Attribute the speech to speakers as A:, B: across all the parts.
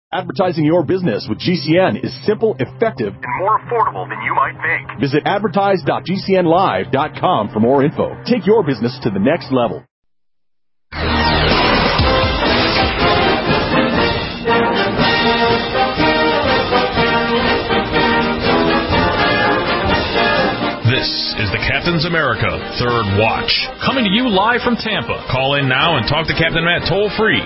A: Advertising your business with GCN is simple, effective, and more affordable than you might think. Visit advertise.gcnlive.com for more info. Take your business to the next level.
B: This is the Captain's America Third Watch. Coming to you live from Tampa. Call in now and talk to Captain Matt toll-free,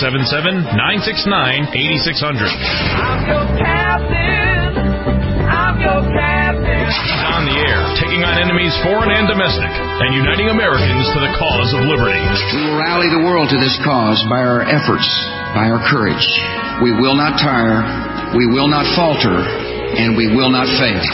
B: 877-969-8600.
C: I'm your captain. I'm your captain.
B: He's on the air, taking on enemies foreign and domestic, and uniting Americans to the cause of liberty.
D: We will rally the world to this cause by our efforts, by our courage. We will not tire, we will not falter, and we will not fail.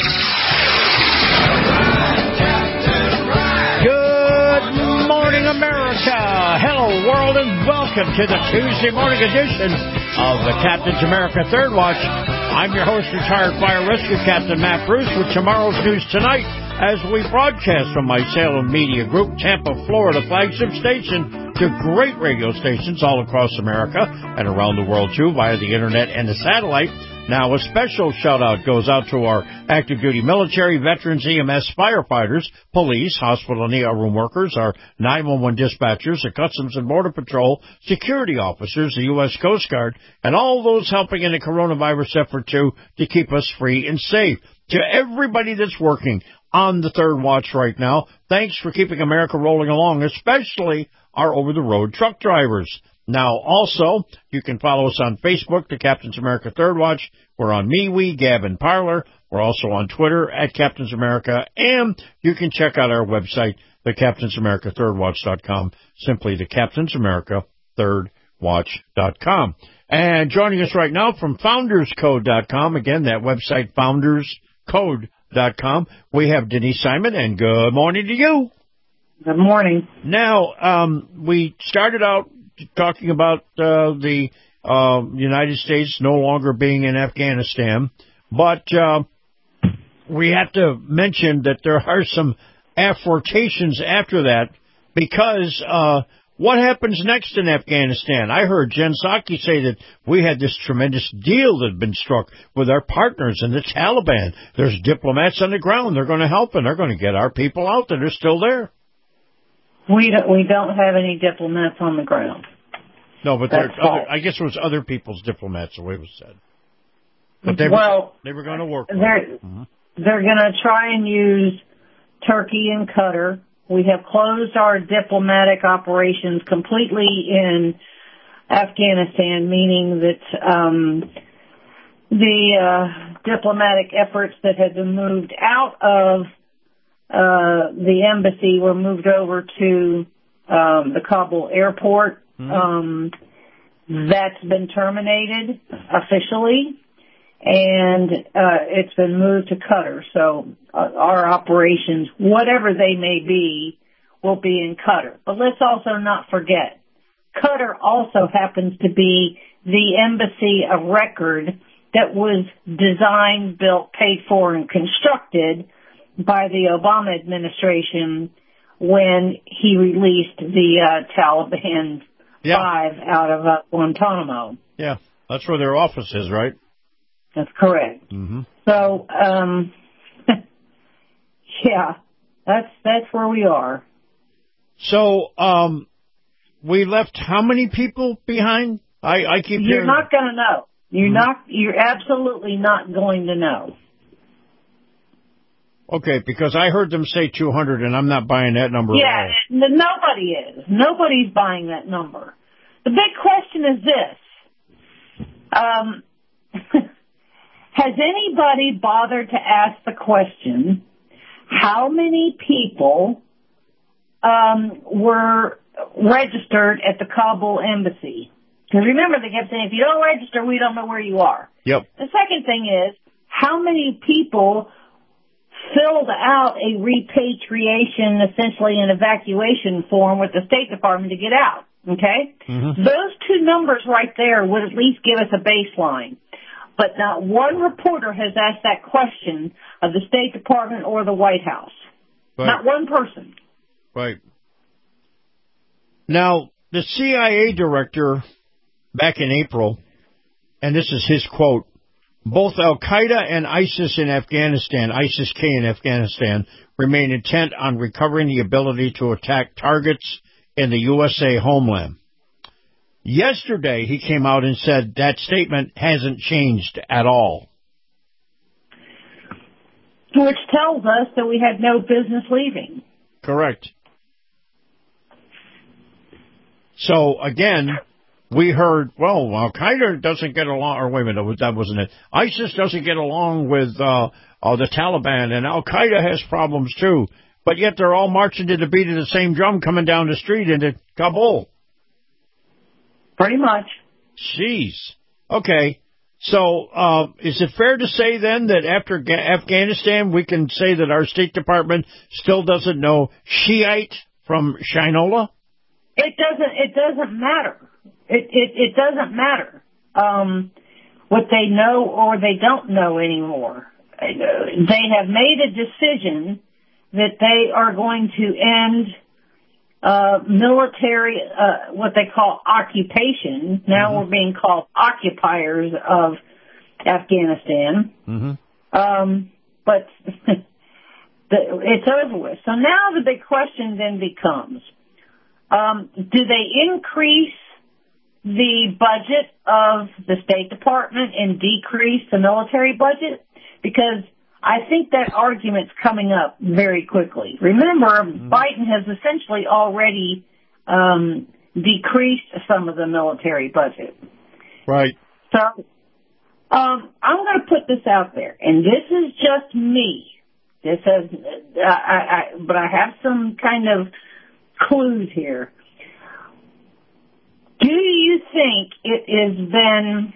E: Good morning, America. Hello, world, and welcome to the Tuesday morning edition of the Captain's America Third Watch. I'm your host, retired fire rescue captain Matt Bruce, with tomorrow's news tonight as we broadcast from my Salem Media Group, Tampa, Florida flagship station, to great radio stations all across America and around the world, too, via the internet and the satellite. Now, a special shout-out goes out to our active-duty military, veterans, EMS, firefighters, police, hospital and ER room workers, our 911 dispatchers, the Customs and Border Patrol, security officers, the U.S. Coast Guard, and all those helping in the coronavirus effort, too, to keep us free and safe. To everybody that's working on the Third Watch right now, thanks for keeping America rolling along, especially our over-the-road truck drivers. Now, also, you can follow us on Facebook, the Captain's America Third Watch. We're on MeWe, Gab, and Parler. We're also on Twitter at Captain's America. And you can check out our website, thecaptainsamericathirdwatch.com, simply thecaptainsamericathirdwatch.com. And joining us right now from founderscode.com, again, that website, founderscode.com, we have Denise Simon, and good morning to you.
F: Good morning.
E: Now, we started out talking about the United States no longer being in Afghanistan, but we have to mention that there are some affrontations after that, because what happens next in Afghanistan? I heard Jen Psaki say that we had this tremendous deal that had been struck with our partners in the Taliban. There's diplomats on the ground. They're going to help, and they're going to get our people out that are still there.
F: We don't have any diplomats on the ground.
E: No, but I guess it was other people's diplomats, the way it was said. But they were going to work.
F: They're going to try and use Turkey and Qatar. We have closed our diplomatic operations completely in Afghanistan, meaning that the diplomatic efforts that had been moved out of the embassy were moved over to the Kabul airport. That's been terminated officially, and it's been moved to Qatar. So our operations, whatever they may be, will be in Qatar. But let's also not forget, Qatar also happens to be the embassy of record that was designed, built, paid for, and constructed by the Obama administration when he released the Taliban 5 out of Guantanamo.
E: Yeah, that's where their office is, right?
F: That's correct.
E: Mm-hmm.
F: So, yeah, that's where we are.
E: So, we left how many people behind? I keep
F: You're
E: hearing...
F: not going to know. You're absolutely not going to know.
E: Okay, because I heard them say 200, and I'm not buying that number at all.
F: Yeah, nobody is. Nobody's buying that number. The big question is this. Has anybody bothered to ask the question, how many people were registered at the Kabul embassy? Because remember, they kept saying, if you don't register, we don't know where you are.
E: Yep.
F: The second thing is, how many people filled out a repatriation, essentially an evacuation form with the State Department to get out, okay?
E: Mm-hmm.
F: Those two numbers right there would at least give us a baseline. But not one reporter has asked that question of the State Department or the White House. Right. Not one person.
E: Right. Now, the CIA director back in April and this is his quote, both Al-Qaeda and ISIS in Afghanistan, ISIS-K in Afghanistan, remain intent on recovering the ability to attack targets in the USA homeland. Yesterday, he came out and said that statement hasn't changed at all.
F: Which tells us that we had no business leaving.
E: Correct. So, again, we heard, well, Al-Qaeda doesn't get along, or wait a minute, that wasn't it. ISIS doesn't get along with the Taliban, and Al-Qaeda has problems too. But yet they're all marching to the beat of the same drum coming down the street into Kabul.
F: Pretty much.
E: Jeez. Okay. So, is it fair to say then that after Afghanistan, we can say that our State Department still doesn't know Shiite from Shinola?
F: It doesn't matter. It doesn't matter what they know or they don't know anymore. They have made a decision that they are going to end military, what they call occupation. Now we're being called occupiers of Afghanistan. But it's over with. So now the big question then becomes, do they increase the budget of the State Department and decrease the military budget? Because I think that argument's coming up very quickly. Remember, Biden has essentially already decreased some of the military budget.
E: Right.
F: So I'm going to put this out there, and this is just me. This has, but I have some kind of clues here. Do you think it has been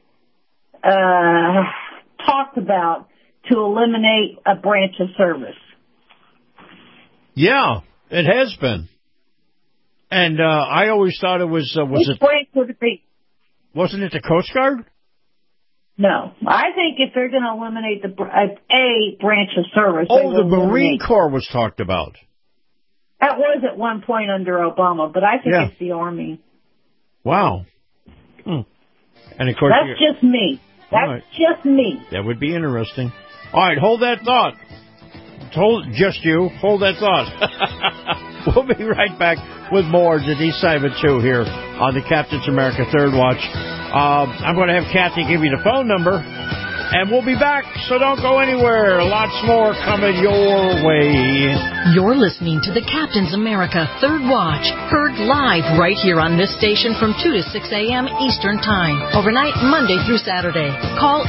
F: talked about to eliminate a branch of service?
E: Yeah, it has been. And I always thought it was
F: Which branch would it be?
E: Wasn't it the Coast Guard?
F: No. I think if they're going to eliminate a branch of service...
E: Oh, the Marine Corps was talked about.
F: That was at one point under Obama, but I think it's the Army.
E: Wow. And of course...
F: That's just me. That's just me.
E: That would be interesting. All right, hold that thought. Just you. Hold that thought. We'll be right back with more Denise Simon, too, here on the Captain's America Third Watch. I'm going to have Kathy give you the phone number, and we'll be back, so don't go anywhere. Lots more coming your way.
G: You're listening to the Captain's America Third Watch, heard live right here on this station from 2 to 6 a.m. Eastern Time, overnight Monday through Saturday. Call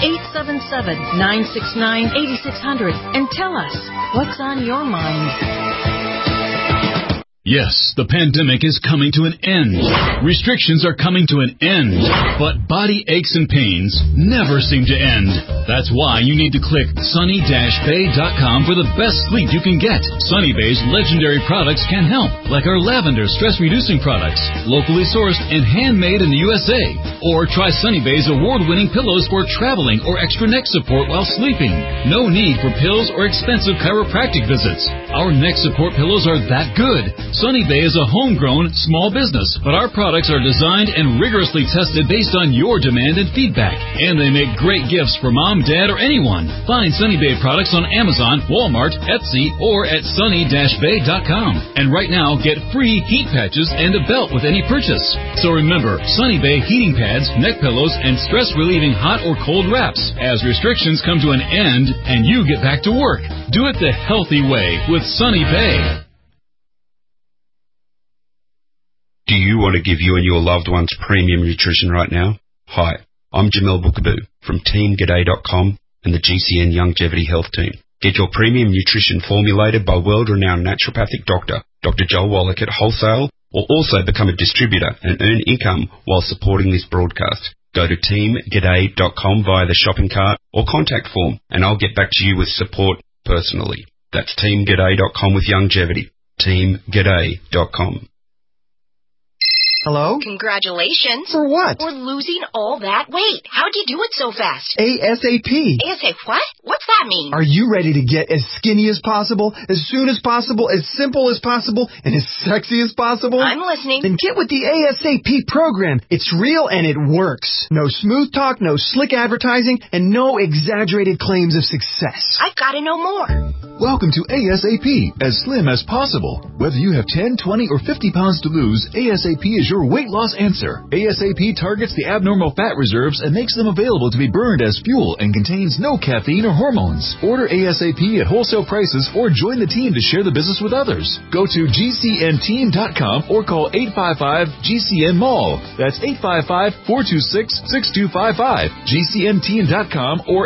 G: 877-969-8600 and tell us what's on your mind.
B: Yes, the pandemic is coming to an end. Restrictions are coming to an end. But body aches and pains never seem to end. That's why you need to click sunny-bay.com for the best sleep you can get. Sunny Bay's legendary products can help, like our lavender stress-reducing products, locally sourced and handmade in the USA. Or try Sunny Bay's award-winning pillows for traveling or extra neck support while sleeping. No need for pills or expensive chiropractic visits. Our neck support pillows are that good. Sunny Bay is a homegrown, small business, but our products are designed and rigorously tested based on your demand and feedback. And they make great gifts for mom, dad, or anyone. Find Sunny Bay products on Amazon, Walmart, Etsy, or at sunny-bay.com. And right now, get free heat patches and a belt with any purchase. So remember, Sunny Bay heating pads, neck pillows, and stress-relieving hot or cold wraps as restrictions come to an end and you get back to work. Do it the healthy way with Sunny Bay.
H: Do you want to give you and your loved ones premium nutrition right now? Hi, I'm Jamel Bookaboo from TeamGaday.com and the GCN Longevity Health Team. Get your premium nutrition formulated by world-renowned naturopathic doctor, Dr. Joel Wallach at Wholesale, or also become a distributor and earn income while supporting this broadcast. Go to TeamGaday.com via the shopping cart or contact form, and I'll get back to you with support personally. That's TeamGaday.com with longevity. TeamGaday.com.
I: Hello?
J: Congratulations.
I: For what?
J: For losing all that weight. How'd you do it so fast?
I: ASAP.
J: ASAP what?
I: What's that mean?
J: Are you ready to get as skinny as possible, as soon as possible, as simple as possible, and as sexy as possible?
I: I'm listening.
J: Then get with the ASAP program. It's real and it works. No smooth talk, no slick advertising, and no exaggerated claims of success.
I: I've got to know more.
A: Welcome to ASAP, as slim as possible. Whether you have 10, 20, or 50 pounds to lose, ASAP is your weight loss answer. ASAP targets the abnormal fat reserves and makes them available to be burned as fuel and contains no caffeine or hormones. Order ASAP at wholesale prices or join the team to share the business with others. Go to GCNteam.com or call 855-GCN-MALL. That's 855-426-6255. GCNteam.com or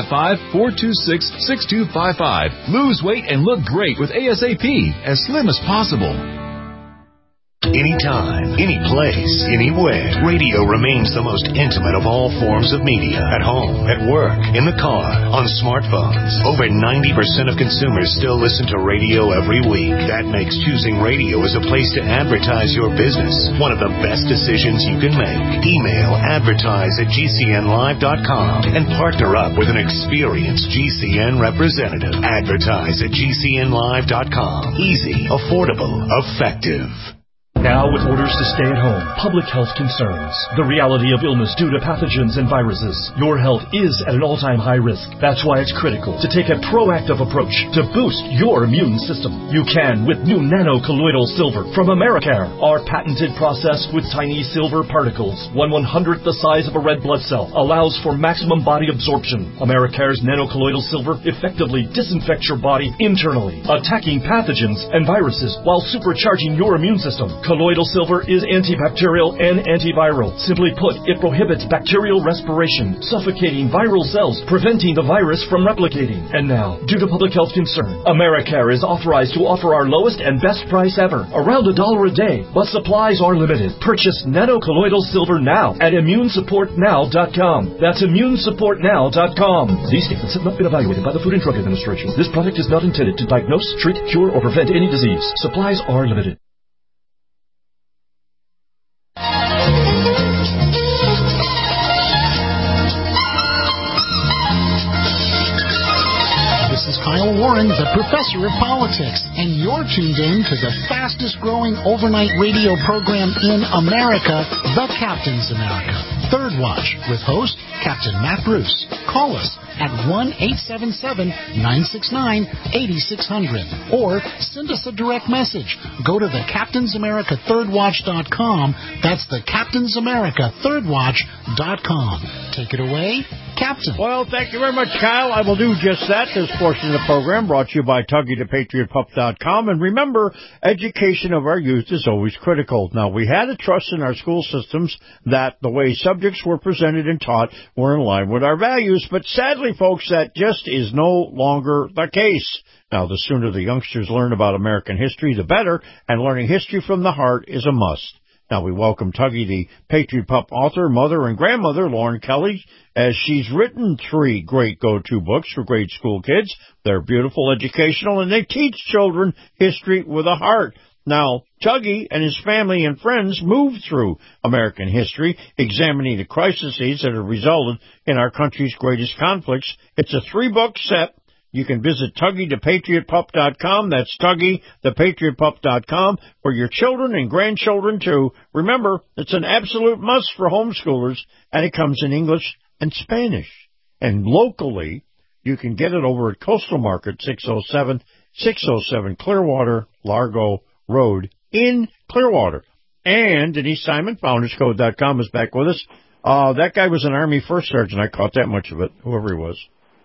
A: 855-426-6255. Lose weight and look great with ASAP, as slim as possible.
K: Anytime, any place, anywhere, radio remains the most intimate of all forms of media. At home, at work, in the car, on smartphones. Over 90% of consumers still listen to radio every week. That makes choosing radio as a place to advertise your business one of the best decisions you can make. Email advertise@gcnlive.com and partner up with an experienced GCN representative. Advertise at gcnlive.com. Easy, affordable, effective.
L: Now, with orders to stay at home, public health concerns, the reality of illness due to pathogens and viruses, your health is at an all-time high risk. That's why it's critical to take a proactive approach to boost your immune system. You can with new nano-colloidal silver from Americare. Our patented process with tiny silver particles, 1/100th the size of a red blood cell, allows for maximum body absorption. Americare's nano-colloidal silver effectively disinfects your body internally, attacking pathogens and viruses while supercharging your immune system. Colloidal silver is antibacterial and antiviral. Simply put, it prohibits bacterial respiration, suffocating viral cells, preventing the virus from replicating. And now, due to public health concern, Americare is authorized to offer our lowest and best price ever, around $1 a day, but supplies are limited. Purchase nano-colloidal silver now at ImmuneSupportNow.com. That's ImmuneSupportNow.com. These statements have not been evaluated by the Food and Drug Administration. This product is not intended to diagnose, treat, cure, or prevent any disease. Supplies are limited.
M: This is Kyle Warren, the professor of politics, and you're tuned in to the fastest growing overnight radio program in America, The Captain's America. Third Watch with host Captain Matt Bruce. Call us at 1-877-969-8600 or send us a direct message. Go to the CaptainsAmerica3rdWatch.com. That's the CaptainsAmerica3rdWatch.com. Take it away, Captain.
E: Well, thank you very much, Kyle. I will do just that. This portion of the program brought to you by TuggyThePatriotPup.com. And remember, education of our youth is always critical. Now, we had a trust in our school systems that the way subjects were presented and taught were in line with our values, but sadly, folks, that just is no longer the case. Now, the sooner the youngsters learn about American history, the better, and learning history from the heart is a must. Now, we welcome Tuggy, the Patriot Pup author, mother, and grandmother, Lauren Kelly, as she's written 3 great go-to books for grade school kids. They're beautiful, educational, and they teach children history with a heart. Now, Tuggy and his family and friends moved through American history, examining the crises that have resulted in our country's greatest conflicts. It's a 3-book set. You can visit TuggyThePatriotPup.com. That's TuggyThePatriotPup.com for your children and grandchildren, too. Remember, it's an absolute must for homeschoolers, and it comes in English and Spanish. And locally, you can get it over at Coastal Market, 607 Clearwater, Largo Road in Clearwater. And Denise Simon, FoundersCode.com, is back with us. That guy was an Army First Sergeant. I caught that much of it, whoever he was.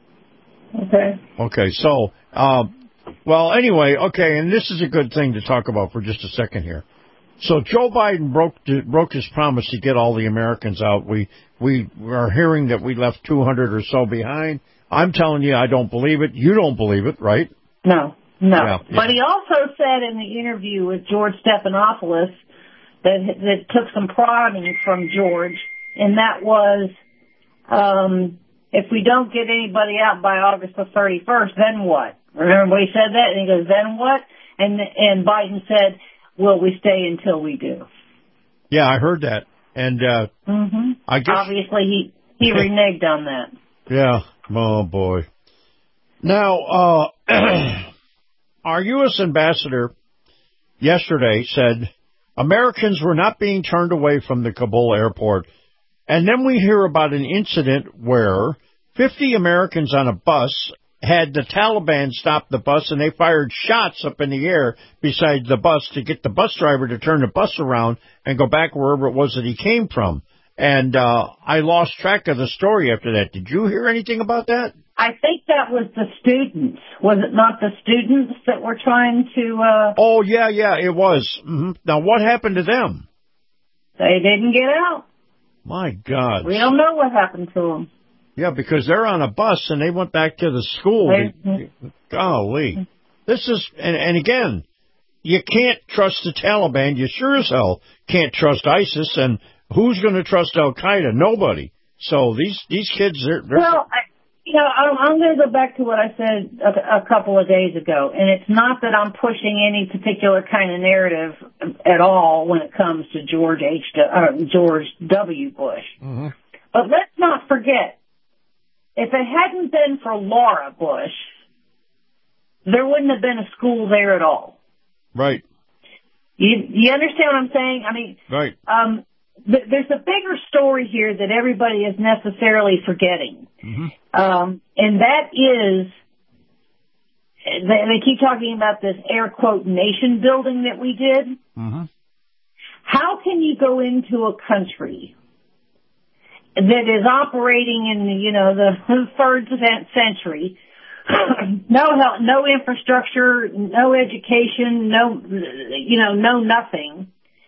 E: Okay, so, well, anyway, okay, and this is a good thing to talk about for just a second here. So Joe Biden broke his promise to get all the Americans out. We are hearing that we left 200 or so behind. I'm telling you, I don't believe it. You don't believe it, right?
F: No.
E: Yeah.
F: But he also said in the interview with George Stephanopoulos that took some prodding from George, and that was, if we don't get anybody out by August the 31st, then what? Remember when he said that? And he goes, then what? And Biden said, will we stay until we do?
E: Yeah, I heard that. And I guess...
F: Obviously, he reneged on that.
E: Yeah. Oh, boy. Now, our U.S. ambassador yesterday said Americans were not being turned away from the Kabul airport. And then we hear about an incident where 50 Americans on a bus had the Taliban stop the bus, and they fired shots up in the air beside the bus to get the bus driver to turn the bus around and go back wherever it was that he came from. And I lost track of the story after that. Did you hear anything about that?
F: I think that was the students. Was it not the students that were trying to...
E: Oh, yeah, it was. Mm-hmm. Now, what happened to them?
F: They didn't get out.
E: My God.
F: We don't know what happened to them.
E: Yeah, because they're on a bus and they went back to the school. Golly. This is, and again, you can't trust the Taliban. You sure as hell can't trust ISIS. And who's going to trust Al Qaeda? Nobody. So these kids, they're
F: well, I'm going to go back to what I said a couple of days ago, and it's not that I'm pushing any particular kind of narrative at all when it comes to George W. Bush.
E: Mm-hmm.
F: But let's not forget, if it hadn't been for Laura Bush, there wouldn't have been a school there at all.
E: Right.
F: You understand what I'm saying? I mean,
E: right.
F: There's a bigger story here that everybody is necessarily forgetting.
E: Mm-hmm.
F: And that is, they keep talking about this air quote nation building that we did.
E: Mm-hmm.
F: How can you go into a country that is operating in the third century, no infrastructure, no education, no nothing,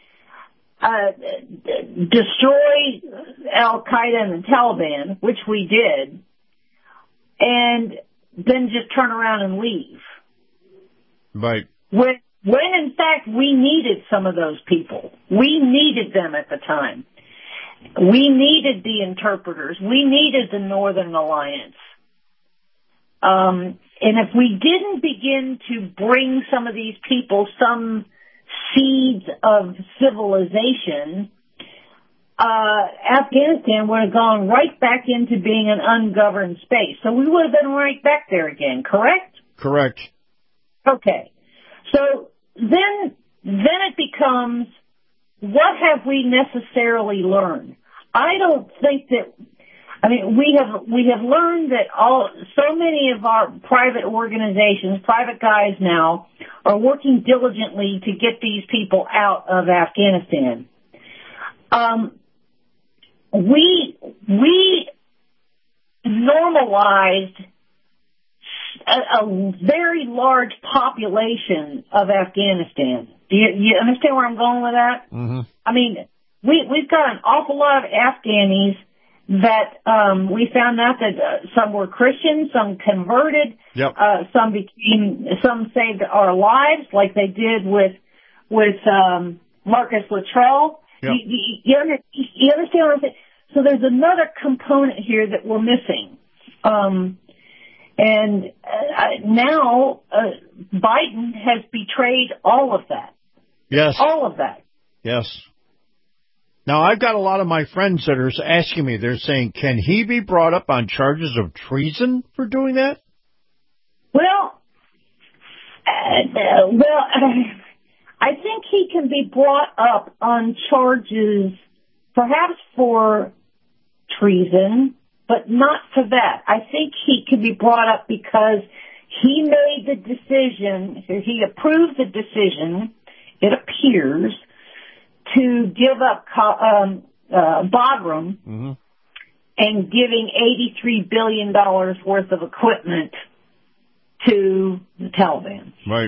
F: destroy Al Qaeda and the Taliban, which we did, and then just turn around and leave.
E: Right.
F: When in fact we needed some of those people. We needed them at the time. We needed the interpreters. We needed the Northern Alliance. And if we didn't begin to bring some of these people some seeds of civilization, Afghanistan would have gone right back into being an ungoverned space. So we would have been right back there again, correct?
E: Correct.
F: Okay. So then it becomes, what have we necessarily learned? I don't think that, we have learned that so many of our private organizations, private guys now, are working diligently to get these people out of Afghanistan. We normalized a very large population of Afghanistan. Do you understand where I'm going with that?
E: Mm-hmm.
F: We've got an awful lot of Afghanis that we found out that some were Christian, some converted,
E: yep.
F: some saved our lives, like they did with Marcus Luttrell.
E: Yep.
F: You understand what I'm saying? So there's another component here that we're missing. And now Biden has betrayed all of that.
E: Yes.
F: All of that.
E: Yes. Now, I've got a lot of my friends that are asking me, they're saying, can he be brought up on charges of treason for doing that?
F: Well, I think he can be brought up on charges perhaps for treason, but not for that. I think he can be brought up because he made the decision, he approved the decision, it appears, to give up Bagram
E: mm-hmm.
F: and giving $83 billion worth of equipment to the Taliban.
E: Right.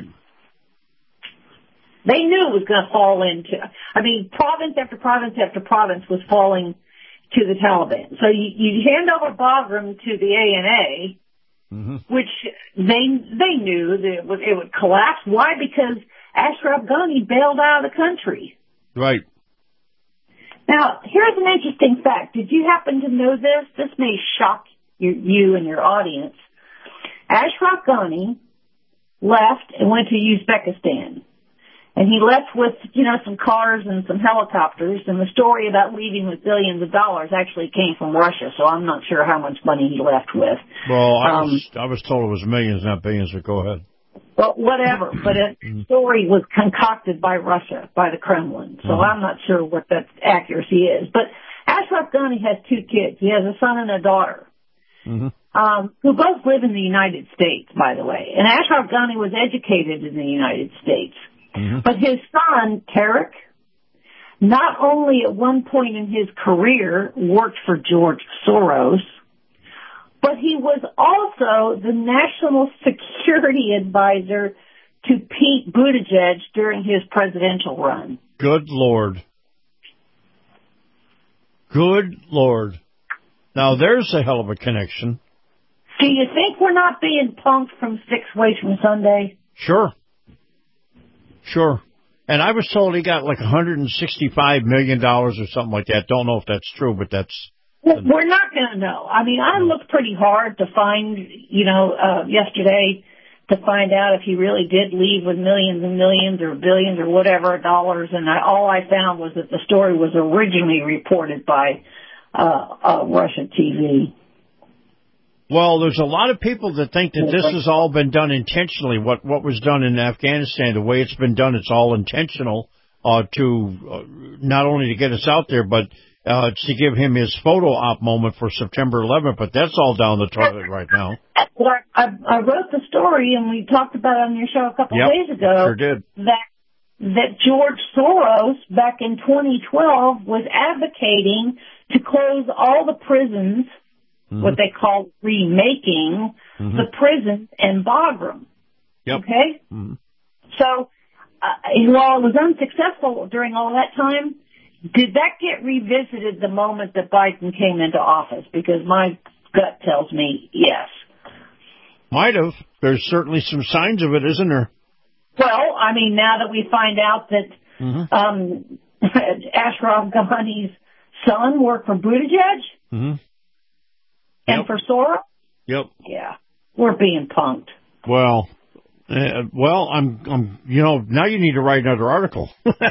F: They knew it was going to fall into, province after province after province was falling to the Taliban. So you hand over Bagram to the ANA,
E: mm-hmm.
F: which they knew that it would collapse. Why? Because Ashraf Ghani bailed out of the country.
E: Right.
F: Now, here's an interesting fact. Did you happen to know this? This may shock you and your audience. Ashraf Ghani left and went to Uzbekistan. And he left with, some cars and some helicopters. And the story about leaving with billions of dollars actually came from Russia, so I'm not sure how much money he left with.
E: Well, I was told it was millions, not billions, but go ahead.
F: Well, whatever. But the story was concocted by Russia, by the Kremlin. So I'm not sure what that accuracy is. But Ashraf Ghani has 2 kids. He has a son and a daughter, who both live in the United States, by the way. And Ashraf Ghani was educated in the United States. But his son, Tarek, not only at one point in his career worked for George Soros, but he was also the national security advisor to Pete Buttigieg during his presidential run.
E: Good Lord. Good Lord. Now, there's a hell of a connection.
F: Do you think we're not being punked from 6 ways from Sunday?
E: Sure. And I was told he got like $165 million or something like that. Don't know if that's true, but that's...
F: We're not going to know. I mean, I looked pretty hard to find, yesterday to find out if he really did leave with millions and millions or billions or whatever dollars, and all I found was that the story was originally reported by Russian TV.
E: Well, there's a lot of people that think that this has all been done intentionally. What was done in Afghanistan, the way it's been done, it's all intentional to not only to get us out there, but to give him his photo op moment for September 11th. But that's all down the toilet right now.
F: Well, I wrote the story, and we talked about it on your show a couple of days ago.
E: Sure did.
F: That George Soros, back in 2012, was advocating to close all the prisons, what they call remaking the prisons in Bagram. Okay? So, while it was unsuccessful during all that time, did that get revisited the moment that Biden came into office? Because my gut tells me yes.
E: Might have. There's certainly some signs of it, isn't there?
F: Well, I mean, now that we find out that Ashraf Ghani's son worked for Buttigieg and for Soros, yeah, we're being punked.
E: Well, I'm now you need to write another article.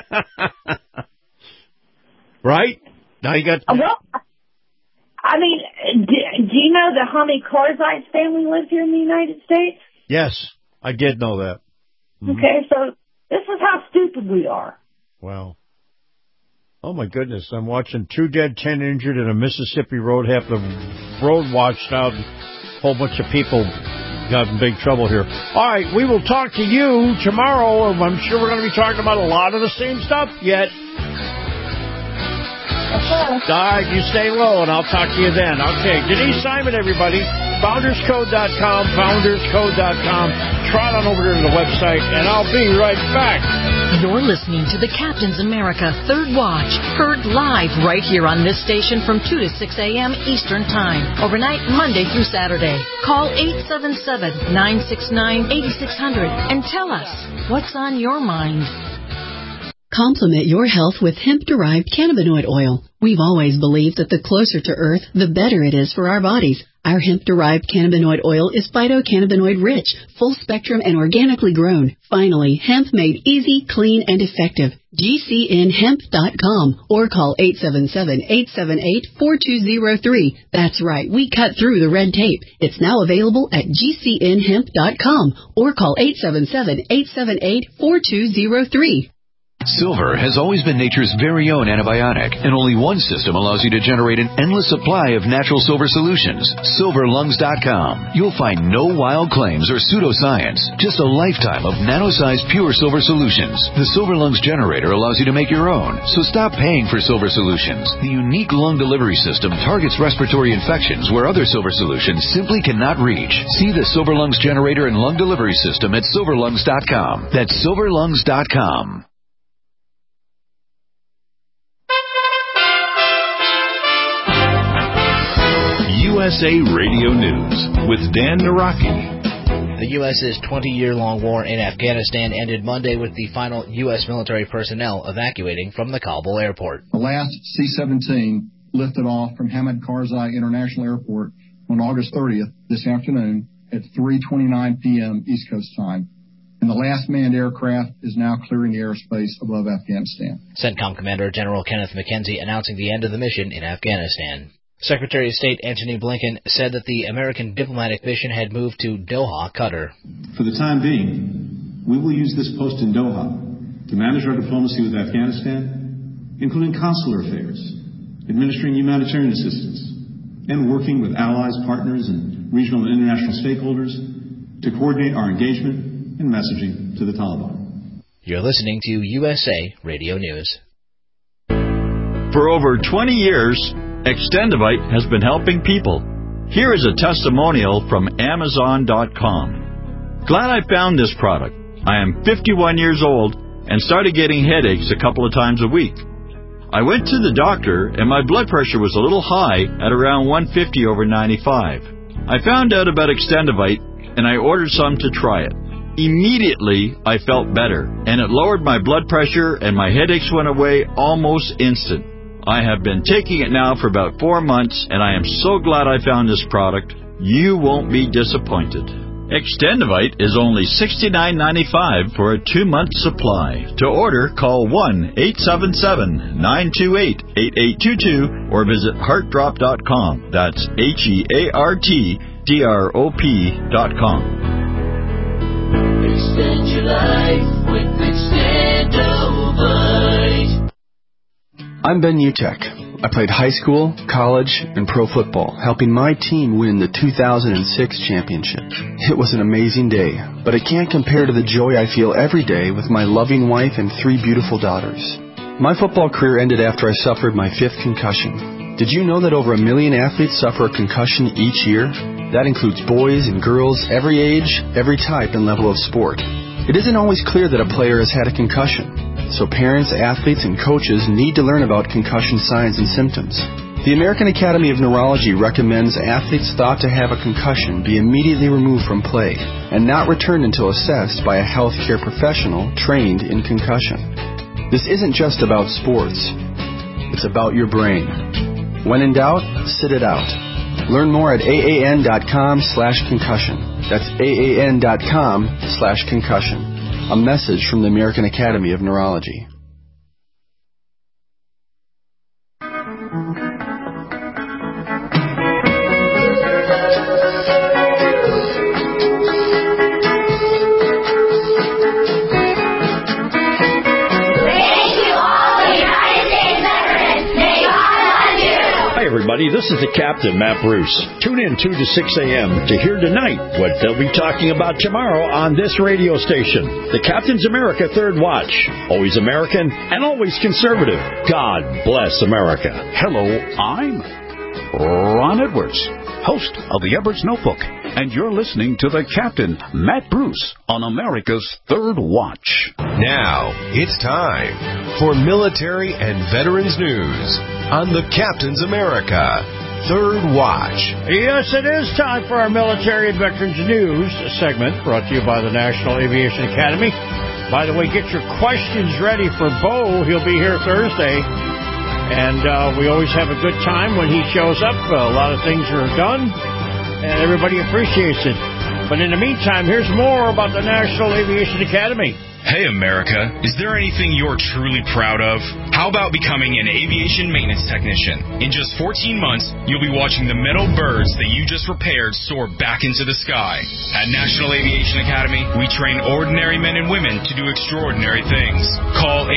E: Right? Now you got...
F: Well, I mean, do you know that Hamid Karzai's family lives here in the United States?
E: Yes, I did know that.
F: Okay, so this is how stupid we are.
E: Wow. Oh, my goodness. I'm watching 2 dead, 10 injured in a Mississippi road. Half the road washed out. A whole bunch of people got in big trouble here. All right, we will talk to you tomorrow. I'm sure we're going to be talking about a lot of the same stuff yet. All right, you stay low, and I'll talk to you then. Okay, Denise Simon, everybody. FoundersCode.com, FoundersCode.com. Trot on over to the website, and I'll be right back.
G: You're listening to the Captain's America Third Watch, heard live right here on this station from 2 to 6 a.m. Eastern Time, overnight Monday through Saturday. Call 877-969-8600 and tell us what's on your mind.
I: Complement your health with hemp-derived cannabinoid oil. We've always believed that the closer to Earth, the better it is for our bodies. Our hemp-derived cannabinoid oil is phytocannabinoid rich, full spectrum, and organically grown. Finally, hemp made easy, clean, and effective. GCNhemp.com or call 877-878-4203. That's right, we cut through the red tape. It's now available at GCNhemp.com or call 877-878-4203.
N: Silver has always been nature's very own antibiotic, and only one system allows you to generate an endless supply of natural silver solutions. SilverLungs.com. You'll find no wild claims or pseudoscience, just a lifetime of nano-sized pure silver solutions. The Silver Lungs generator allows you to make your own, so stop paying for silver solutions. The unique lung delivery system targets respiratory infections where other silver solutions simply cannot reach. See the Silver Lungs generator and lung delivery system at SilverLungs.com. That's SilverLungs.com.
O: USA Radio News with Dan Naraki.
P: The U.S.'s 20-year-long war in Afghanistan ended Monday with the final U.S. military personnel evacuating from the Kabul airport.
Q: The last C-17 lifted off from Hamid Karzai International Airport on August 30th this afternoon at 3:29 p.m. East Coast time. And the last manned aircraft is now clearing the airspace above Afghanistan.
P: CENTCOM Commander General Kenneth McKenzie announcing the end of the mission in Afghanistan. Secretary of State Antony Blinken said that the American diplomatic mission had moved to Doha, Qatar.
R: For the time being, we will use this post in Doha to manage our diplomacy with Afghanistan, including consular affairs, administering humanitarian assistance, and working with allies, partners, and regional and international stakeholders to coordinate our engagement and messaging to the Taliban.
P: You're listening to USA Radio News.
S: For over 20 years, Extendivite has been helping people. Here is a testimonial from Amazon.com. Glad I found this product. I am 51 years old and started getting headaches a couple of times a week. I went to the doctor and my blood pressure was a little high at around 150 over 95. I found out about Extendivite and I ordered some to try it. Immediately, I felt better and it lowered my blood pressure and my headaches went away almost instant. I have been taking it now for about 4 months, and I am so glad I found this product. You won't be disappointed. Extendivite is only $69.95 for a 2-month supply. To order, call 1-877-928-8822 or visit heartdrop.com. That's HEARTDROP.com.
C: Extend your life with Extendivite.
T: I'm Ben Utek. I played high school, college, and pro football, helping my team win the 2006 championship. It was an amazing day, but it can't compare to the joy I feel every day with my loving wife and 3 beautiful daughters. My football career ended after I suffered my 5th concussion. Did you know that over 1 million athletes suffer a concussion each year? That includes boys and girls, every age, every type and level of sport. It isn't always clear that a player has had a concussion. So parents, athletes, and coaches need to learn about concussion signs and symptoms. The American Academy of Neurology recommends athletes thought to have a concussion be immediately removed from play and not returned until assessed by a healthcare professional trained in concussion. This isn't just about sports. It's about your brain. When in doubt, sit it out. Learn more at AAN.com/concussion. That's AAN.com/concussion. A message from the American Academy of Neurology.
E: Everybody, this is the Captain, Matt Bruce. Tune in 2 to 6 a.m. to hear tonight what they'll be talking about tomorrow on this radio station. The Captain's America Third Watch. Always American and always conservative. God bless America.
U: Hello, I'm Ron Edwards, host of the Edwards Notebook, and you're listening to the Captain, Matt Bruce, on America's Third Watch.
V: Now, it's time for military and veterans news on the Captain's America Third Watch.
E: Yes, it is time for our military and veterans news segment brought to you by the National Aviation Academy. By the way, get your questions ready for Bo. He'll be here Thursday. And we always have a good time when he shows up. A lot of things are done, and everybody appreciates it. But in the meantime, here's more about the National Aviation Academy.
W: Hey, America, is there anything you're truly proud of? How about becoming an aviation maintenance technician? In just 14 months, you'll be watching the metal birds that you just repaired soar back into the sky. At National Aviation Academy, we train ordinary men and women to do extraordinary things. Call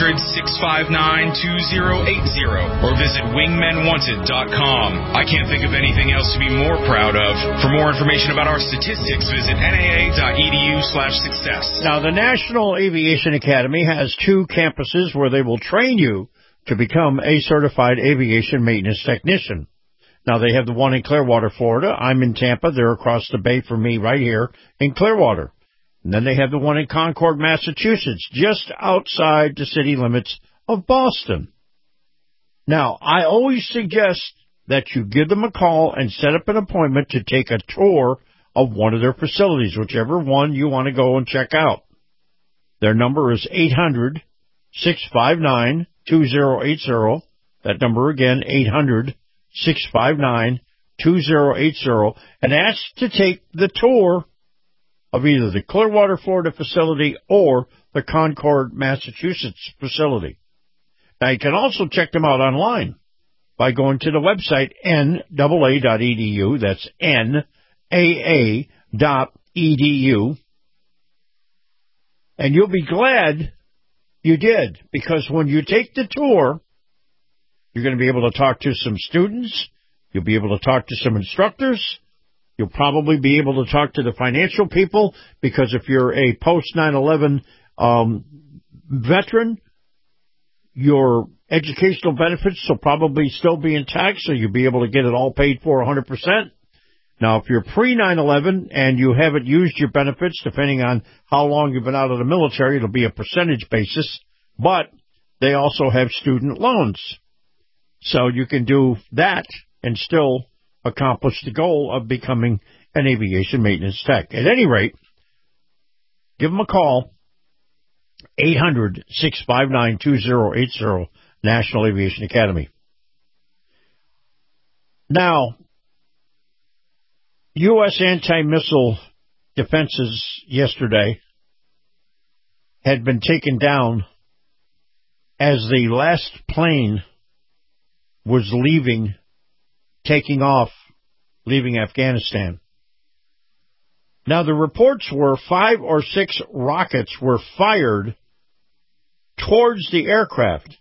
W: 800-659-2080 or visit wingmenwanted.com. I can't think of anything else to be more proud of. For more information about our statistics, visit naa.edu/success.
E: Now, the National Aviation Academy has 2 campuses where they will train you to become a certified aviation maintenance technician. Now, they have the one in Clearwater, Florida. I'm in Tampa. They're across the bay from me right here in Clearwater. And then they have the one in Concord, Massachusetts, just outside the city limits of Boston. Now, I always suggest that you give them a call and set up an appointment to take a tour of one of their facilities, whichever one you want to go and check out. Their number is 800-659-2080. That number again, 800-659-2080. And ask to take the tour of either the Clearwater, Florida facility or the Concord, Massachusetts facility. Now, you can also check them out online by going to the website NAA.edu. That's NAA.edu. And you'll be glad you did, because when you take the tour, you're going to be able to talk to some students. You'll be able to talk to some instructors. You'll probably be able to talk to the financial people, because if you're a post 9/11 veteran, your educational benefits will probably still be intact, so you'll be able to get it all paid for 100%. Now, if you're pre-9/11 and you haven't used your benefits, depending on how long you've been out of the military, it'll be a percentage basis, but they also have student loans. So you can do that and still accomplish the goal of becoming an aviation maintenance tech. At any rate, give them a call, 800-659-2080, National Aviation Academy. Now, U.S. anti-missile defenses yesterday had been taken down as the last plane was taking off, leaving Afghanistan. Now, the reports were 5 or 6 rockets were fired towards the aircraft.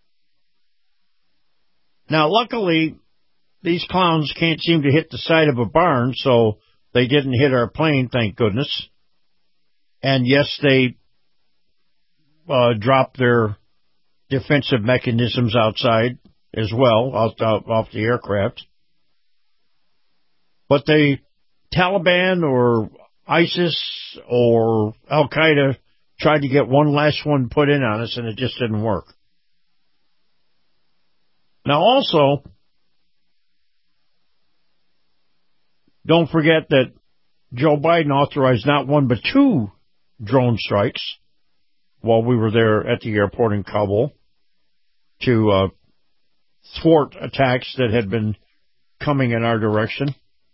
E: Now, luckily, these clowns can't seem to hit the side of a barn, so they didn't hit our plane, thank goodness. And yes, they dropped their defensive mechanisms outside as well, off the aircraft. But the Taliban or ISIS or Al-Qaeda tried to get one last one put in on us, and it just didn't work. Now, also, don't forget that Joe Biden authorized not 1 but 2 drone strikes while we were there at the airport in Kabul to thwart attacks that had been coming in our direction.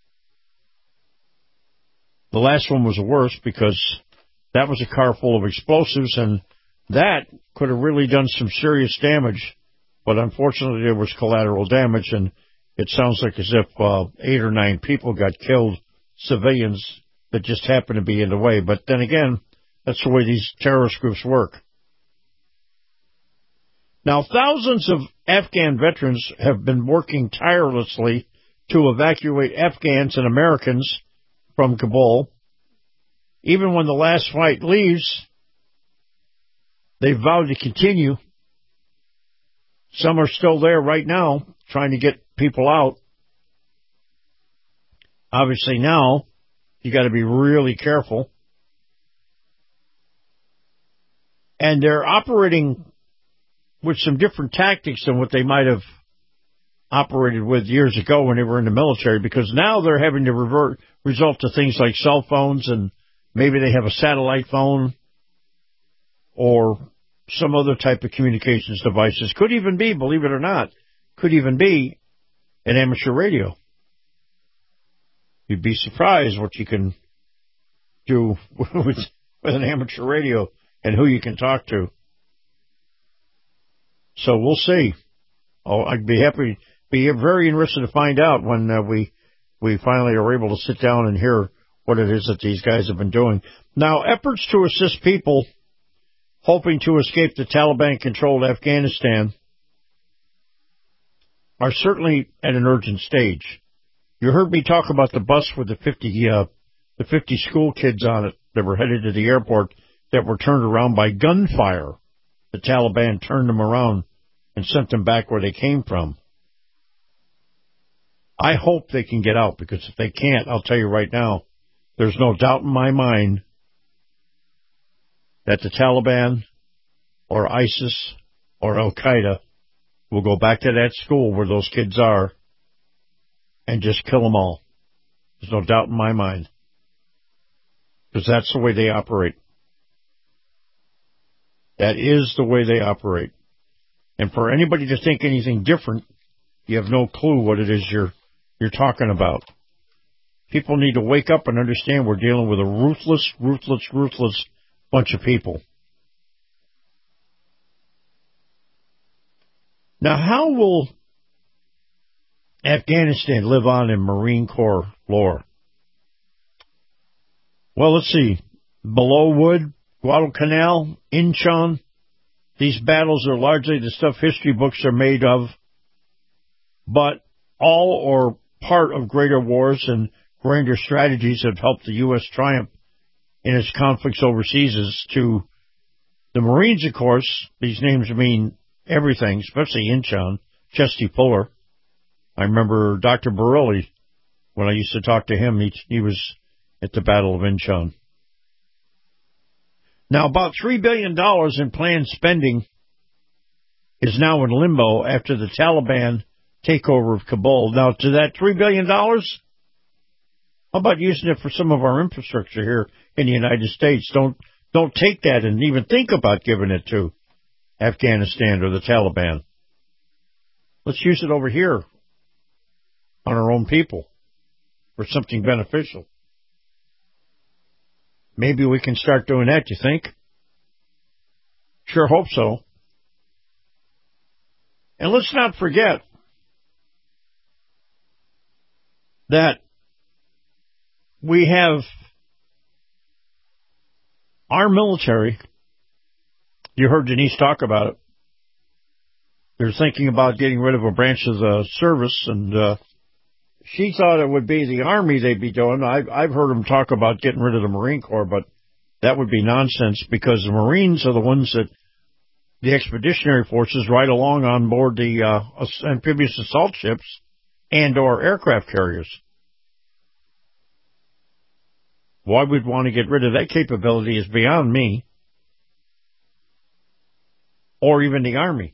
E: The last one was the worst because that was a car full of explosives, and that could have really done some serious damage. But unfortunately, there was collateral damage, and it sounds like as if 8 or 9 people got killed, civilians that just happened to be in the way. But then again, that's the way these terrorist groups work. Now, thousands of Afghan veterans have been working tirelessly to evacuate Afghans and Americans from Kabul. Even when the last flight leaves, they vowed to continue. Some are still there right now, trying to get people out. Obviously now, you got to be really careful. And they're operating with some different tactics than what they might have operated with years ago when they were in the military, because now they're having to resort to things like cell phones, and maybe they have a satellite phone or some other type of communications devices. Could even be, believe it or not, could even be an amateur radio. You'd be surprised what you can do with an amateur radio and who you can talk to. So we'll see. I'd be very interested to find out when we finally are able to sit down and hear what it is that these guys have been doing. Now, efforts to assist people hoping to escape the Taliban-controlled Afghanistan are certainly at an urgent stage. You heard me talk about the bus with the 50 school kids on it that were headed to the airport that were turned around by gunfire. The Taliban turned them around and sent them back where they came from. I hope they can get out, because if they can't, I'll tell you right now, there's no doubt in my mind that the Taliban or ISIS or Al-Qaeda will go back to that school where those kids are and just kill them all. There's no doubt in my mind, because that's the way they operate. That is the way they operate. And for anybody to think anything different, you have no clue what it is you're talking about. People need to wake up and understand we're dealing with a ruthless bunch of people. Now, how will Afghanistan live on in Marine Corps lore? Well, let's see. Belleauwood, Guadalcanal, Inchon. These battles are largely the stuff history books are made of, but all or part of greater wars and grander strategies have helped the U.S. triumph in its conflicts overseas. As to the Marines, of course, these names mean everything, especially Inchon, Chesty Puller. I remember Dr. Barilli, when I used to talk to him, he was at the Battle of Inchon. Now, about $3 billion in planned spending is now in limbo after the Taliban takeover of Kabul. Now, to that $3 billion, how about using it for some of our infrastructure here in the United States? Don't take that and even think about giving it to Afghanistan or the Taliban. Let's use it over here on our own people for something beneficial. Maybe we can start doing that, you think? Sure hope so. And let's not forget that we have our military. You heard Denise talk about it. They're thinking about getting rid of a branch of the service, and she thought it would be the Army they'd be doing. I've heard them talk about getting rid of the Marine Corps, but that would be nonsense because the Marines are the ones that the expeditionary forces ride along on board the amphibious assault ships and or aircraft carriers. Why we'd want to get rid of that capability is beyond me, or even the Army.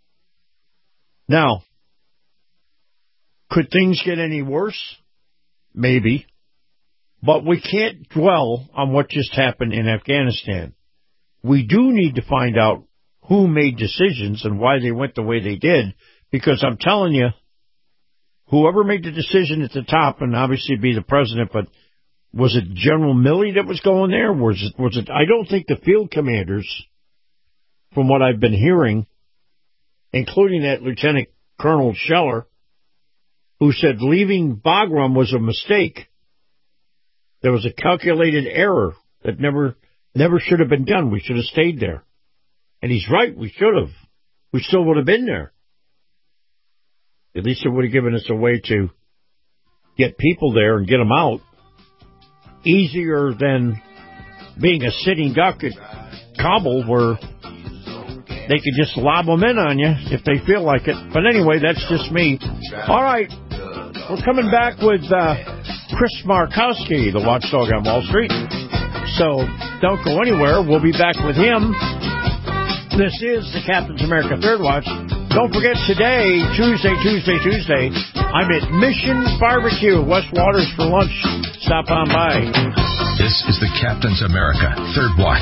E: Now, could things get any worse? Maybe. But we can't dwell on what just happened in Afghanistan. We do need to find out who made decisions and why they went the way they did, because I'm telling you, whoever made the decision at the top, and obviously be the president, but was it General Milley that was going there? Was it? I don't think the field commanders, from what I've been hearing, including that Lieutenant Colonel Scheller, who said leaving Bagram was a mistake. There was a calculated error that never should have been done. We should have stayed there. And he's right, we should have. We still would have been there. At least it would have given us a way to get people there and get them out. Easier than being a sitting duck at Kabul where they could just lob them in on you if they feel like it. But anyway, that's just me. All right. We're coming back with Chris Markowski, the watchdog on Wall Street. So don't go anywhere. We'll be back with him. This is the Captain's America Third Watch. Don't forget today, Tuesday, I'm at Mission Barbecue, West Waters for lunch. Stop on by.
V: This is the Captain's America Third Watch.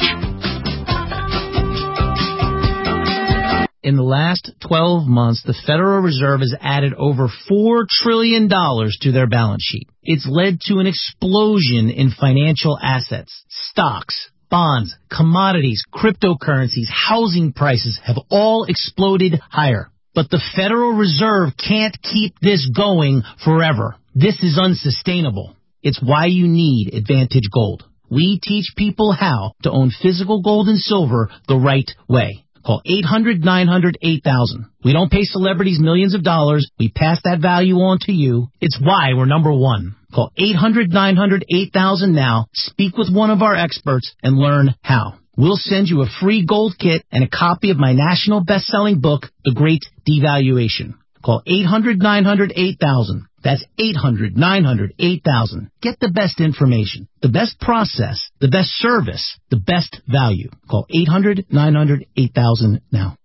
B: In the last 12 months, the Federal Reserve has added over $4 trillion to their balance sheet. It's led to an explosion in financial assets. Stocks, bonds, commodities, cryptocurrencies, housing prices have all exploded higher. But the Federal Reserve can't keep this going forever. This is unsustainable. It's why you need Advantage Gold. We teach people how to own physical gold and silver the right way. Call 800-900-8000. We don't pay celebrities millions of dollars. We pass that value on to you. It's why we're number one. Call 800-900-8000 now. Speak with one of our experts and learn how. We'll send you a free gold kit and a copy of my national best-selling book, The Great Devaluation. Call 800-900-8000. That's 800-900-8000. Get the best information, the best process, the best service, the best value. Call 800-900-8000 now.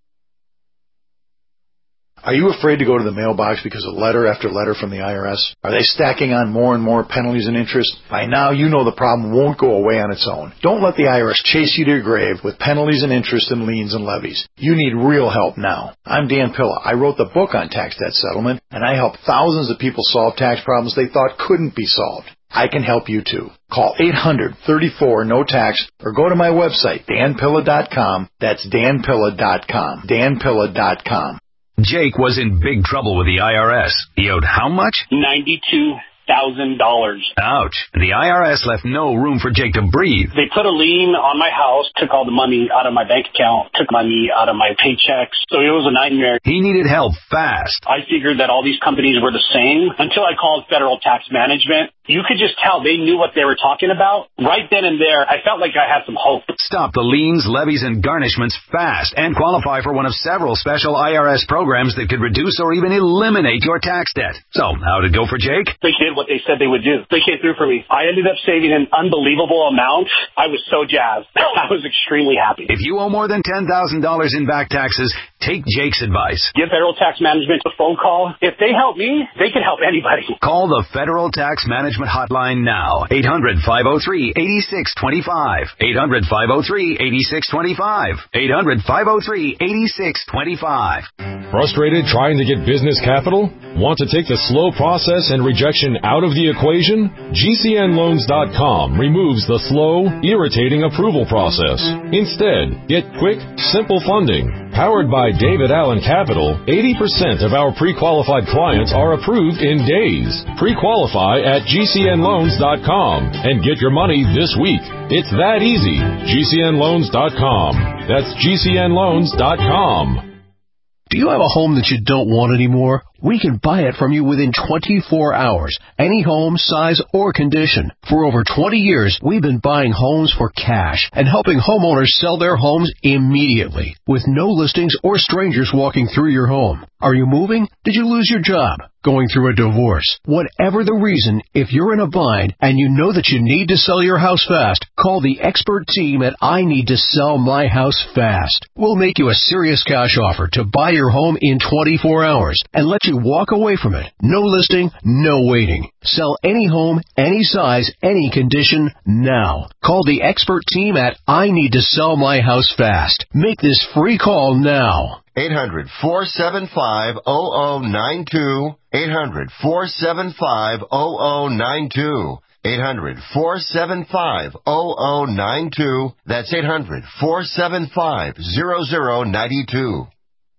D: Are you afraid to go to the mailbox because of letter after letter from the IRS? Are they stacking on more and more penalties and interest? By now, you know the problem won't go away on its own. Don't let the IRS chase you to your grave with penalties and interest and liens and levies. You need real help now. I'm Dan Pilla. I wrote the book on tax debt settlement, and I help thousands of people solve tax problems they thought couldn't be solved. I can help you too. Call 800-34-NO-TAX or go to my website, danpilla.com. That's danpilla.com. danpilla.com.
A: Jake was in big trouble with the IRS. He owed how much?
H: $92,000.
A: Ouch. The IRS left no room for Jake to breathe.
H: They put a lien on my house, took all the money out of my bank account, took money out of my paychecks. So it was a nightmare.
A: He needed help fast.
H: I figured that all these companies were the same until I called Federal Tax Management. You could just tell they knew what they were talking about. Right then and there, I felt like I had some hope.
A: Stop the liens, levies, and garnishments fast and qualify for one of several special IRS programs that could reduce or even eliminate your tax debt. So, how'd it go for Jake?
H: They did what they said they would do. They came through for me. I ended up saving an unbelievable amount. I was so jazzed. I was extremely happy.
A: If you owe more than $10,000 in back taxes, take Jake's advice.
H: Give Federal Tax Management a phone call. If they help me, they can help anybody.
A: Call the Federal Tax Management hotline now. 800-503-8625. 800-503-8625. 800-503-8625.
J: Frustrated trying to get business capital? Want to take the slow process and rejection out of the equation? GCNloans.com removes the slow, irritating approval process. Instead, get quick, simple funding. Powered by David Allen Capital, 80% of our pre-qualified clients are approved in days. Pre-qualify at GCNloans.com and get your money this week. It's that easy. GCNloans.com. That's GCNloans.com.
V: Do you have a home that you don't want anymore? We can buy it from you within 24 hours. Any home, size, or condition. For over 20 years, we've been buying homes for cash and helping homeowners sell their homes immediately with no listings or strangers walking through your home. Are you moving? Did you lose your job? Going through a divorce? Whatever the reason, if you're in a bind and you know that you need to sell your house fast, call the expert team at I Need to Sell My House Fast. We'll make you a serious cash offer to buy your home in 24 hours and let you walk away from it. No listing, no waiting. Sell any home, any size, any condition, now. Call the expert team at I Need to Sell My House Fast. Make this free call now.
X: 800-475-0092. 800-475-0092. 800-475-0092. That's 800-475-0092.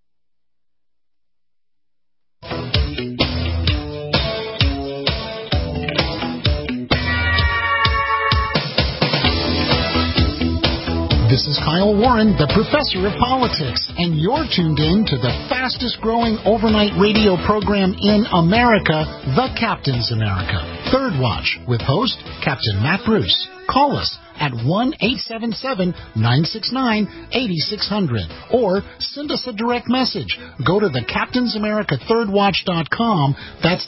M: This is Kyle Warren, the professor of politics, and you're tuned in to the fastest growing overnight radio program in America, The Captain's America. Third Watch with host Captain Matt Bruce. Call us at 1-877-969-8600 or send us a direct message. Go to thecaptainsamericathirdwatch.com. That's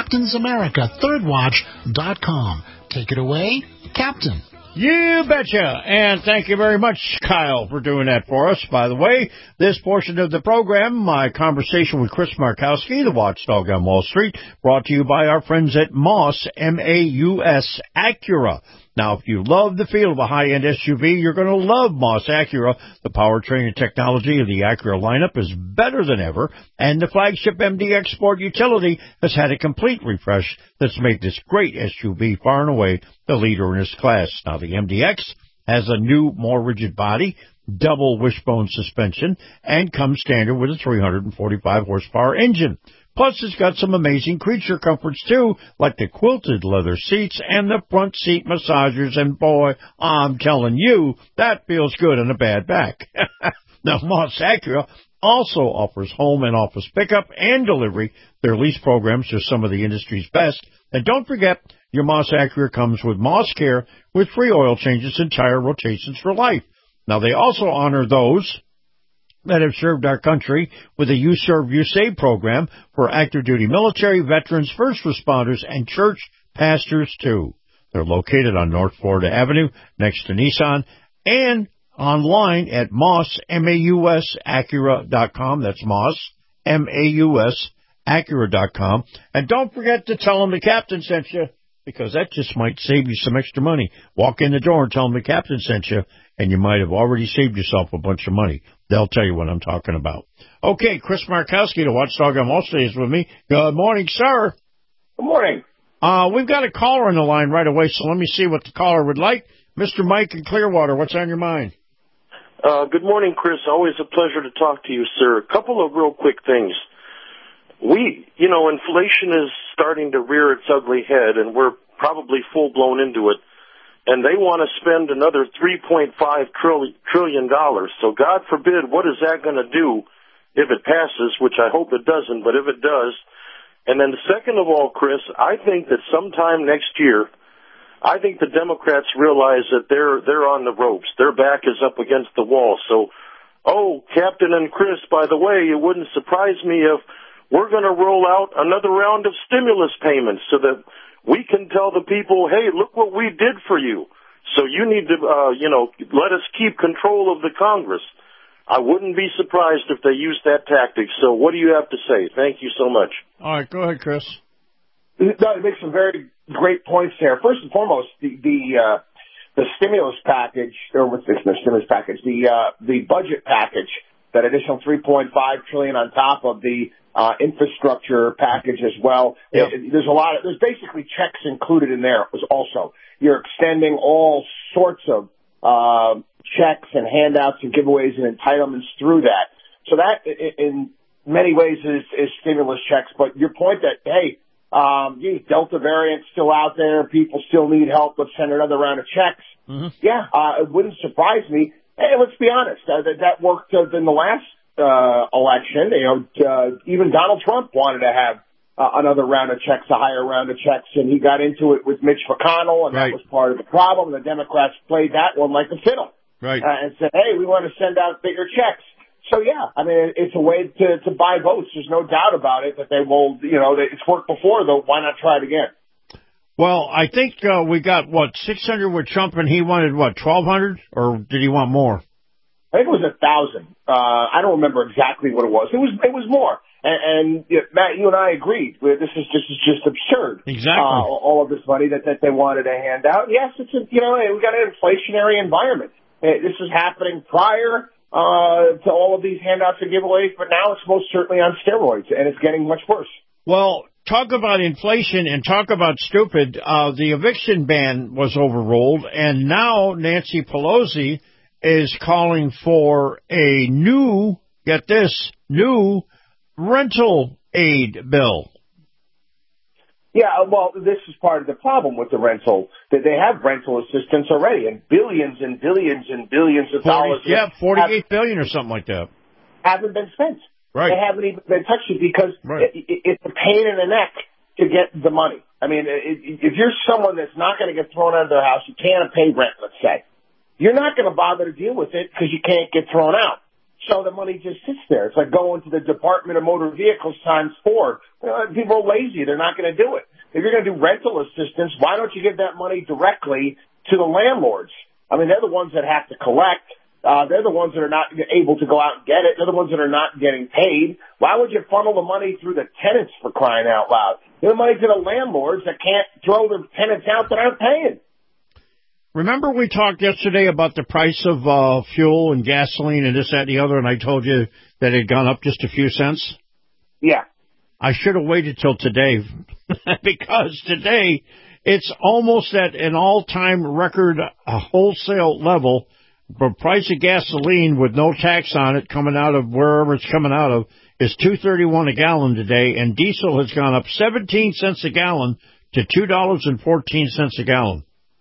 M: thecaptainsamericathirdwatch.com. Take it away, Captain.
E: You betcha. And thank you very much, Kyle, for doing that for us. By the way, this portion of the program, my conversation with Chris Markowski, the watchdog on Wall Street, brought to you by our friends at Moss, M-A-U-S, Acura. Now, if you love the feel of a high-end SUV, you're going to love Moss Acura. The powertrain and technology of the Acura lineup is better than ever, and the flagship MDX Sport utility has had a complete refresh that's made this great SUV far and away the leader in its class. Now, the MDX has a new, more rigid body, double wishbone suspension, and comes standard with a 345-horsepower engine. Plus, it's got some amazing creature comforts, too, like the quilted leather seats and the front seat massagers. And, boy, I'm telling you, that feels good on a bad back. Now, Moss Acura also offers home and office pickup and delivery. Their lease programs are some of the industry's best. And don't forget, your Moss Acura comes with Moss Care with free oil changes and tire rotations for life. Now, they also honor those that have served our country with a You Serve, You Save program for active duty military, veterans, first responders, and church pastors, too. They're located on North Florida Avenue next to Nissan and online at Moss, M-A-U-S, Acura.com. That's Moss, M-A-U-S, Acura.com. And don't forget to tell them the captain sent you, because that just might save you some extra money. Walk in the door and tell them the captain sent you, and you might have already saved yourself a bunch of money. They'll tell you what I'm talking about. Okay, Chris Markowski, the watchdog on Wall Street, is with me. Good morning, sir.
Y: Good morning.
E: We've got a caller on the line right away, so let me see what the caller would like. Mr. Mike in Clearwater, what's on your mind?
F: Good morning, Chris. Always a pleasure to talk to you, sir. A couple of real quick things. Inflation is starting to rear its ugly head, and we're probably full-blown into it. And they want to spend another $3.5 trillion. So God forbid, what is that going to do if it passes, which I hope it doesn't, but if it does. And then second of all, Chris, I think that sometime next year, I think the Democrats realize that they're on the ropes. Their back is up against the wall. So, Captain and Chris, by the way, it wouldn't surprise me if we're going to roll out another round of stimulus payments so that we can tell the people, hey, look what we did for you. So you need to, let us keep control of the Congress. I wouldn't be surprised if they used that tactic. So what do you have to say? Thank you so much.
E: All right, go ahead, Chris.
G: Doug makes some very great points there. First and foremost, the stimulus package, or what's this? The stimulus package, the budget package, that additional $3.5 trillion on top of the infrastructure package as well. Yep. There's basically checks included in there. Also, you're extending all sorts of checks and handouts and giveaways and entitlements through that. So that, in many ways, is stimulus checks. But your point that, hey, Delta variant's still out there, people still need help, let's send another round of checks. Mm-hmm. Yeah, it wouldn't surprise me. Hey, let's be honest, that worked in the last election. Even Donald Trump wanted to have another round of checks, a higher round of checks, and he got into it with Mitch McConnell, and right. That was part of the problem. The Democrats played that one like a fiddle, right? And said, hey, we want to send out bigger checks. So, yeah, I mean, it's a way to buy votes. There's no doubt about it that they will, it's worked before, though. Why not try it again?
E: Well, I think we got, 600 with Trump, and he wanted, 1,200? Or did he want more?
G: I think it was 1,000. I don't remember exactly what it was. It was more. And Matt, you and I agreed. This is just absurd.
E: Exactly.
G: All of this money that they wanted to hand out. Yes, we got an inflationary environment. This is happening prior to all of these handouts and giveaways, but now it's most certainly on steroids, and it's getting much worse.
E: Well, talk about inflation and talk about stupid. The eviction ban was overruled, and now Nancy Pelosi is calling for a new rental aid bill.
G: Yeah, well, this is part of the problem with the rental, that they have rental assistance already, and billions and billions and billions of dollars.
E: Yeah, $48 billion or something like that.
G: Haven't been spent.
E: Right.
G: They haven't even been touched because it's a pain in the neck to get the money. I mean, if you're someone that's not going to get thrown out of their house, you can't pay rent, let's say, you're not going to bother to deal with it because you can't get thrown out. So the money just sits there. It's like going to the Department of Motor Vehicles times 4. People are lazy. They're not going to do it. If you're going to do rental assistance, why don't you give that money directly to the landlords? I mean, they're the ones that have to collect. They're the ones that are not able to go out and get it. They're the ones that are not getting paid. Why would you funnel the money through the tenants, for crying out loud? Give the money to the landlords that can't throw the tenants out that aren't paying.
E: Remember we talked yesterday about the price of fuel and gasoline and this, that, and the other, and I told you that it had gone up just a few cents?
G: Yeah.
E: I should have waited till today because today it's almost at an all-time record wholesale level. The price of gasoline with no tax on it coming out of wherever it's coming out of is $2.31 a gallon today, and diesel has gone up 17 cents a gallon to $2.14 a gallon.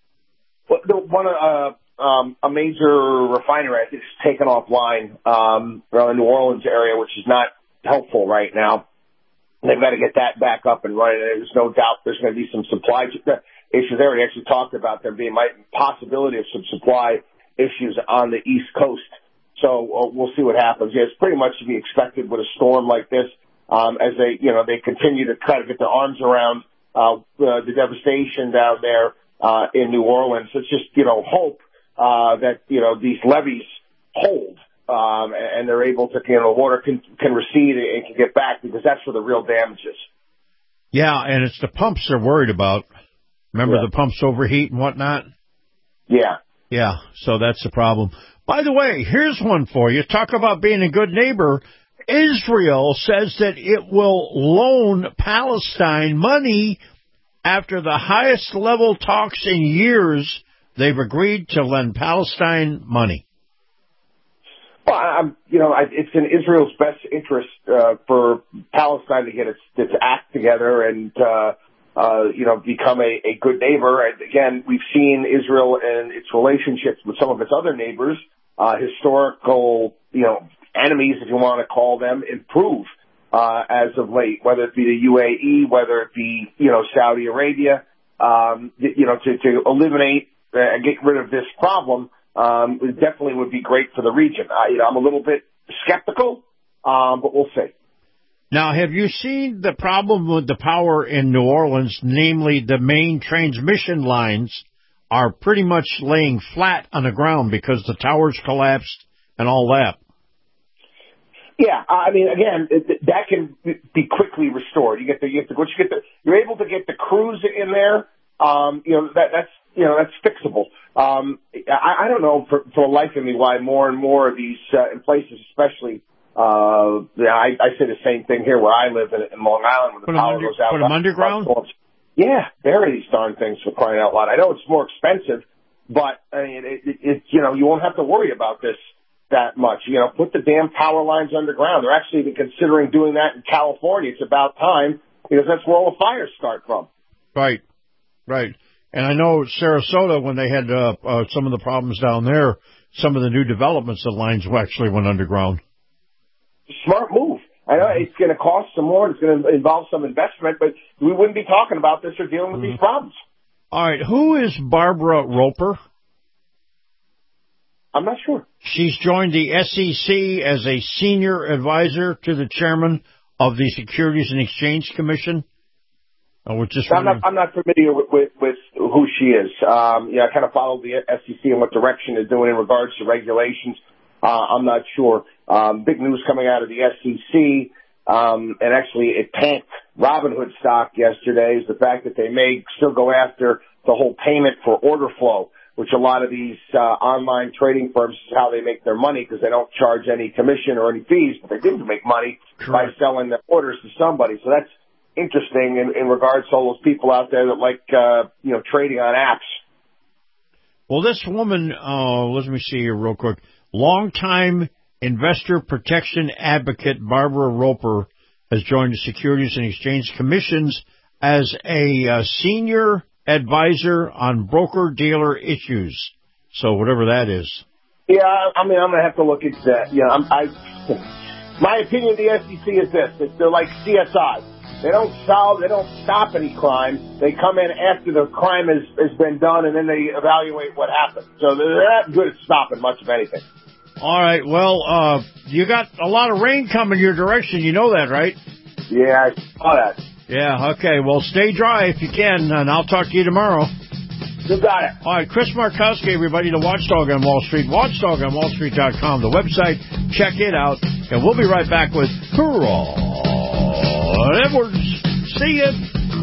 G: A major refinery, I think, is taken offline around the New Orleans area, which is not helpful right now. They've got to get that back up and running. There's no doubt there's going to be some supply issues there. We actually talked about there being possibility of some supply issues on the East Coast. So we'll see what happens. Yeah, it's pretty much to be expected with a storm like this, as they continue to try to get their arms around the devastation down there in New Orleans. It's just hope that these levees hold and they're able to water can recede and can get back, because that's where the real damage is.
E: Yeah, and it's the pumps they're worried about. Remember the pumps overheat and whatnot?
G: Yeah.
E: Yeah, so that's the problem. By the way, here's one for you. Talk about being a good neighbor. Israel says that it will loan Palestine money after the highest level talks in years. They've agreed to lend Palestine money.
G: Well, it's in Israel's best interest for Palestine to get its act together and become a good neighbor. And again, we've seen Israel and its relationships with some of its other neighbors, historical, enemies, if you want to call them, improve as of late, whether it be the UAE, whether it be, Saudi Arabia, to eliminate and get rid of this problem, it definitely would be great for the region. I'm a little bit skeptical, but we'll see.
E: Now, have you seen the problem with the power in New Orleans, namely the main transmission lines are pretty much laying flat on the ground because the towers collapsed and all that?
G: Yeah, again, that can be quickly restored. You're able to get the crews in there. That's fixable. I don't know for the life of me why more and more of these in places, especially. I say the same thing here where I live in Long Island when the power goes out.
E: Put them underground?
G: Yeah, bury these darn things, for crying out loud. I know it's more expensive, but you won't have to worry about this that much. Put the damn power lines underground. They're actually even considering doing that in California. It's about time because that's where all the fires start from.
E: Right. And I know Sarasota, when they had some of the problems down there, some of the new developments, the lines actually went underground.
G: Smart move. I know it's going to cost some more. It's going to involve some investment, but we wouldn't be talking about this or dealing with these problems.
E: All right. Who is Barbara Roper?
G: I'm not sure.
E: She's joined the SEC as a senior advisor to the chairman of the Securities and Exchange Commission. I'm
G: not familiar with who she is. I kind of follow the SEC and what direction they're doing in regards to regulations. I'm not sure. Big news coming out of the SEC, and actually it tanked Robinhood stock yesterday, is the fact that they may still go after the whole payment for order flow, which a lot of these online trading firms is how they make their money because they don't charge any commission or any fees, but they do make money by selling the orders to somebody. So that's interesting in regards to all those people out there that like, trading on apps.
E: Well, this woman, let me see here real quick. Longtime investor protection advocate Barbara Roper has joined the Securities and Exchange Commissions as a senior advisor on broker-dealer issues. So whatever that is.
G: Yeah, I'm going to have to look into that. My opinion of the SEC is this. They're like CSI. They don't stop any crime. They come in after the crime has been done, and then they evaluate what happened. So they're not good at stopping much of anything.
E: All right. Well, you got a lot of rain coming your direction. You know that, right?
G: Yeah, I saw that.
E: Yeah, okay. Well, stay dry if you can, and I'll talk to you tomorrow.
G: You got it.
E: All right, Chris Markowski, everybody, the Watchdog on Wall Street, watchdogonwallstreet.com, the website. Check it out, and we'll be right back with Ron Edwards. See ya.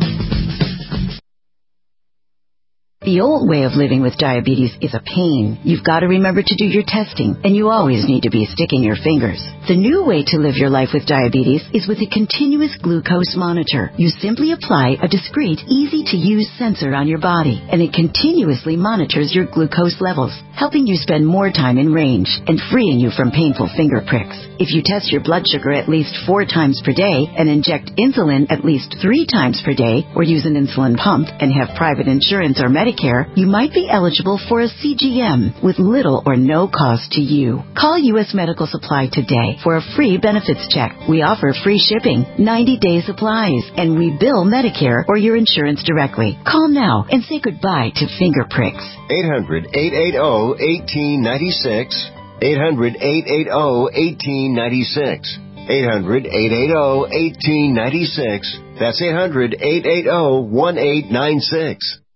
I: The old way of living with diabetes is a pain. You've got to remember to do your testing, and you always need to be sticking your fingers. The new way to live your life with diabetes is with a continuous glucose monitor. You simply apply a discreet, easy-to-use sensor on your body, and it continuously monitors your glucose levels, helping you spend more time in range and freeing you from painful finger pricks. If you test your blood sugar at least 4 times per day and inject insulin at least 3 times per day, or use an insulin pump and have private insurance or Medicare, you might be eligible for a CGM with little or no cost to you. Call U.S. Medical Supply today for a free benefits check. We offer free shipping, 90-day supplies, and we bill Medicare or your insurance directly. Call now and say goodbye to finger pricks.
X: 800-880-1896. 800-880-1896. 800-880-1896. That's 800-880-1896.